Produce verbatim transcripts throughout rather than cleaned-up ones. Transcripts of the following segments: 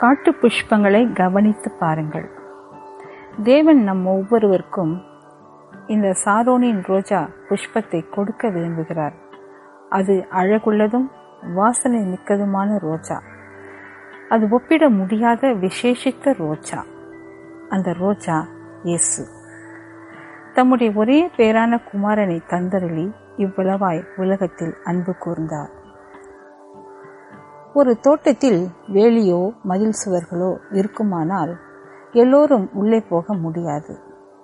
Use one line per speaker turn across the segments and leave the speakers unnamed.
காட்டு புஷ்பங்களை கவனித்து பாருங்கள். தேவன் நம் ஒவ்வொருவருக்கும் இந்த சாரோனின் ரோஜா புஷ்பத்தை கொடுக்க விரும்புகிறார். அது அழகுள்ளதும் வாசனை மிக்கதுமான ரோஜா. அது ஒப்பிட முடியாத விசேஷித்த ரோஜா. அந்த ரோஜா இயேசு. தம்முடைய ஒரே பேரான குமாரனை தந்தருளி இவ்வளவாய் உலகத்தில் அன்பு கூர்ந்தார். ஒரு தோட்டத்தில் வேலியோ மதில் சுவர்களோ இருக்குமானால் எல்லோரும் உள்ளே போக முடியாது.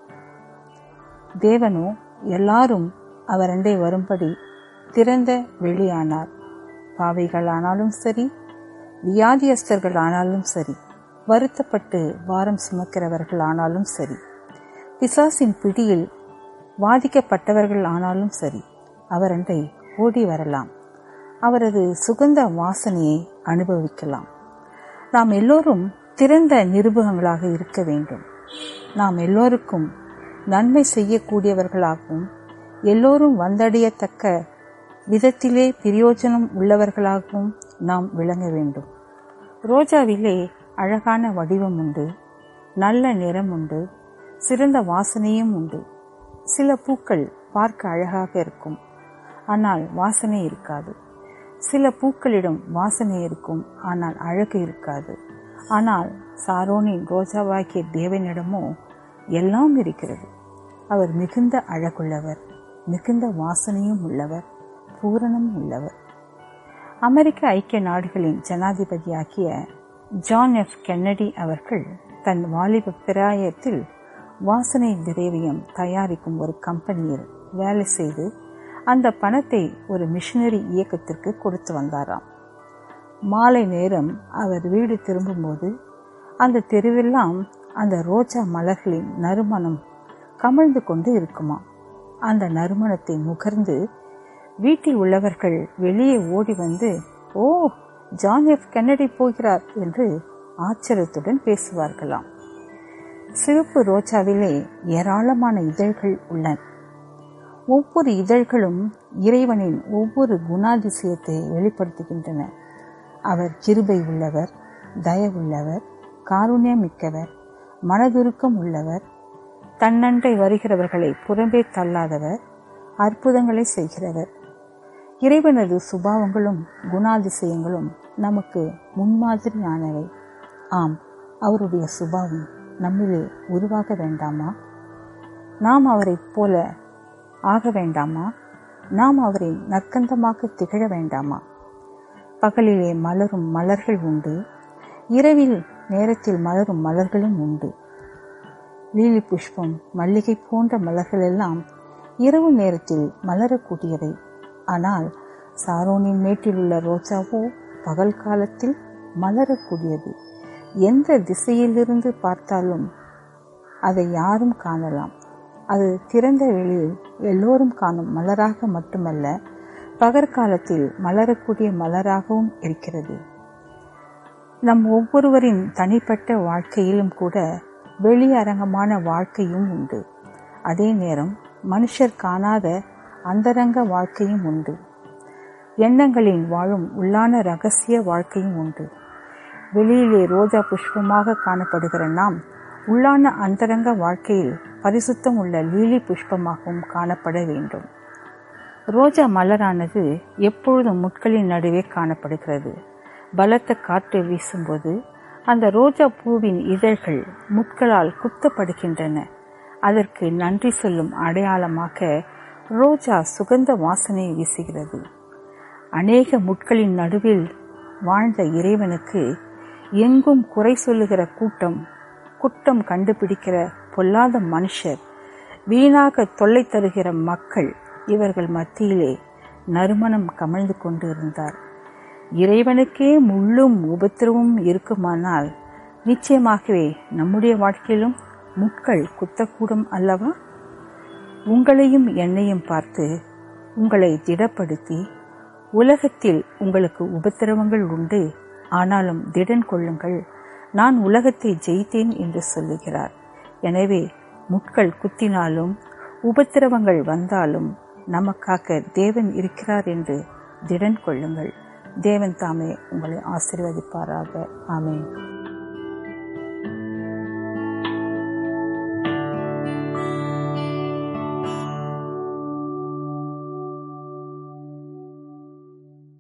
தேவனோ எல்லாரும் அவரண்டை வரும்படி திறந்த வெளியானார். பாவைகளானாலும் சரி, வியாதியஸ்தர்கள் ஆனாலும் சரி, வருத்தப்பட்டு வாரம் சுமக்கிறவர்கள் ஆனாலும் சரி, பிசாசின் பிடியில் வாதிக்கப்பட்டவர்கள் ஆனாலும் சரி, அவரண்டை ஓடி வரலாம். அவரது சுகந்த வாசனையை அனுபவிக்கலாம். நாம் எல்லோரும் திறந்த நிருபங்களாக இருக்க வேண்டும். நாம் எல்லோருக்கும் நன்மை செய்யக்கூடியவர்களாகவும் எல்லோரும் வந்தடையத்தக்க விதத்திலே பிரயோஜனம் உள்ளவர்களாகவும் நாம் விளங்க வேண்டும். ரோஜாவிலே அழகான வடிவம் உண்டு, நல்ல நிறம் உண்டு, சிறந்த வாசனையும் உண்டு. சில பூக்கள் பார்க்க அழகாக இருக்கும், ஆனால் வாசனை இருக்காது. சில பூக்களிடம் வாசனை இருக்கும், ஆனால் அழகு இருக்காது. ஆனால் சாரோனின் ரோஜாவாகிய தேவனிடமோ எல்லாம் இருக்கிறது. அவர் மிகுந்த அழகுள்ளவர், மிகுந்த வாசனையும் உள்ளவர், பூரணம் உள்ளவர். அமெரிக்க ஐக்கிய நாடுகளின் ஜனாதிபதியாகிய ஜான் எஃப் கென்னடி அவர்கள் தன் வாலிப பிராயத்தில் வாசனை திரவியம் தயாரிக்கும் ஒரு கம்பெனியில் வேலை செய்து அந்த பணத்தை ஒரு மிஷனரி இயக்கத்திற்கு கொடுத்து வந்தாராம். மாலை நேரம் அவர் வீடு திரும்பும்போது அந்த தெருவெல்லாம் அந்த ரோஜா மலர்களின் நறுமணம் கமழ்ந்து கொண்டு இருக்குமா. அந்த நறுமணத்தை முகர்ந்து வீட்டில் உள்ளவர்கள் வெளியே ஓடி வந்து, ஓ, ஜான் எஃப் கென்னடி போகிறார் என்று ஆச்சரியத்துடன் பேசுவார்களாம். சிவப்பு ரோஜாவிலே ஏராளமான இதழ்கள் உள்ளன. ஒவ்வொரு இதழ்களும் இறைவனின் ஒவ்வொரு குணாதிசயத்தை வெளிப்படுத்துகின்றன. அவர் கிருபை உள்ளவர், தயவுள்ளவர், காருண்யமிக்கவர், மனதுருக்கம் உள்ளவர், தன்னண்டை வருகிறவர்களை புறம்பே தள்ளாதவர், அற்புதங்களை செய்கிறவர். இறைவனது சுபாவங்களும் குணாதிசயங்களும் நமக்கு முன்மாதிரியானவை. ஆம், அவருடைய சுபாவம் நம்மிலே உருவாக வேண்டாமா? நாம் அவரை போல ஆக வேண்டாமா? நாம் அவரை நற்கந்தமாக திகழ வேண்டாமா? பகலிலே மலரும் மலர்கள் உண்டு, இரவில் நேரத்தில் மலரும் மலர்களும் உண்டு. லீலி புஷ்பம், மல்லிகை போன்ற மலர்கள் எல்லாம் இரவு நேரத்தில் மலரக்கூடியவை. ஆனால் சாரோனின் மேட்டில் உள்ள ரோஜாவோ பகல் காலத்தில் மலரக்கூடியது. எந்த திசையிலிருந்து பார்த்தாலும் அதை யாரும் காணலாம். அது திறந்த வெளியில் எல்லோரும் காணும் மலராக மட்டுமல்ல, பகற்காலத்தில் மலரக்கூடிய மலராகவும் இருக்கிறது. நம் ஒவ்வொருவரின் தனிப்பட்ட வாழ்க்கையிலும் கூட வெளியரங்கமான வாழ்க்கையும் உண்டு. அதே நேரம் மனுஷர் காணாத அந்தரங்க வாழ்க்கையும் உண்டு. எண்ணங்களின் வாழும் உள்ளான இரகசிய வாழ்க்கையும் உண்டு. வெளியிலே ரோஜா புஷ்பமாக காணப்படுகிற நாம் உள்ளான அந்தரங்க வாழ்க்கையில் பரிசுத்தம் உள்ள லீலி புஷ்பமாகவும் காணப்பட வேண்டும். ரோஜா மலரானது எப்பொழுதும் முட்களின் நடுவே காணப்படுகிறது. பலத்த காற்று வீசும்போது அந்த ரோஜா பூவின் இதழ்கள் முட்களால் குத்தப்படுகின்றன. அதற்கு நன்றி சொல்லும் அடையாளமாக ரோஜா சுகந்த வாசனை வீசுகிறது. அநேக முட்களின் நடுவில் வாழ்ந்த இறைவனுக்கு எங்கும் குறை சொல்லுகிற கூட்டம், குற்றம் கண்டுபிடிக்கிற பொல்லாத மனுஷர், வீணாக தொல்லை தருகிற மக்கள், இவர்கள் மத்தியிலே நறுமணம் கமழ்ந்து கொண்டு இருந்தார். இறைவனுக்கே முள்ளும் உபத்திரவும் இருக்குமானால் நிச்சயமாகவே நம்முடைய வாழ்க்கையிலும் முட்கள் குத்தக்கூடும் அல்லவா? உங்களையும் என்னையும் பார்த்து உங்களை திடப்படுத்தி, உலகத்தில் உங்களுக்கு உபத்திரவங்கள் உண்டு, ஆனாலும் திடன் கொள்ளுங்கள், நான் உலகத்தை ஜெயித்தேன் என்று சொல்லுகிறார். எனவே முட்கள் குத்தினாலும் உபத்திரவங்கள் வந்தாலும் நமக்காக தேவன் இருக்கிறார் என்று திடன் கொள்ளுங்கள். தேவன் தாமே உங்களை ஆசீர்வதிப்பாராக. ஆமென்.